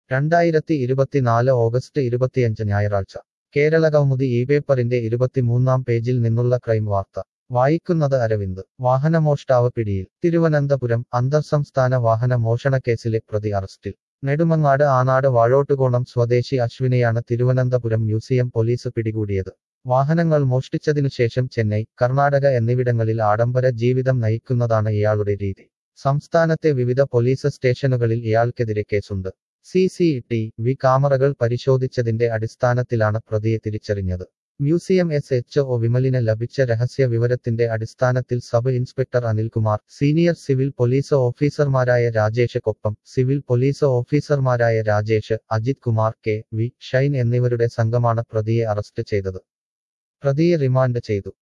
2024 August 25 ഞായറാഴ്ച കേരളകൗമുദി ഈ പേപ്പറിന്റെ 23-ാം പേജിൽ നിന്നുള്ള ക്രൈം വാർത്ത വായിക്കുന്നത് അരവിന്ദ് വാഹനമോഷ്ടാവ് പിടിയിൽ തിരുവനന്തപുരം അന്തർസംസ്ഥാന വാഹന മോഷണക്കേസിലെ പ്രതി അറസ്റ്റിൽ നെടുമങ്ങാട് ആനാട് വാഴോട്ടുകോണം സ്വദേശി അശ്വിനെയാണ് തിരുവനന്തപുരം മ്യൂസിയം പോലീസ് പിടികൂടിയത് വാഹനങ്ങൾ മോഷ്ടിച്ചതിനുശേഷം ചെന്നൈ കർണാടക എന്നിവിടങ്ങളിൽ ആഡംബര ജീവിതം നയിക്കുന്നതാണ് ഇയാളുടെ രീതി സംസ്ഥാനത്തെ വിവിധ പോലീസ് സ്റ്റേഷനുകളിൽ ഇയാൾക്കെതിരെ കേസുണ്ട് CCTV ക്യാമറകൾ പരിശോധിച്ചതിന്റെ അടിസ്ഥാനത്തിലാണ് പ്രതിയെ തിരിച്ചറിഞ്ഞത് മ്യൂസിയം SHO വിമലിന് ലഭിച്ച രഹസ്യ വിവരത്തിന്റെ അടിസ്ഥാനത്തിൽ sub inspector Anilkumar senior civil police ഓഫീസർമാരായ രാജേഷ് കൊപ്പം സിവിൽ പോലീസ് ഓഫീസർമാരായ രാജേഷ് അജിത് കുമാർ KV ഷൈൻ എന്നിവരുടെ സംഘമാണ് പ്രതിയെ അറസ്റ്റ് ചെയ്തത് പ്രതിയെ റിമാൻഡ് ചെയ്തു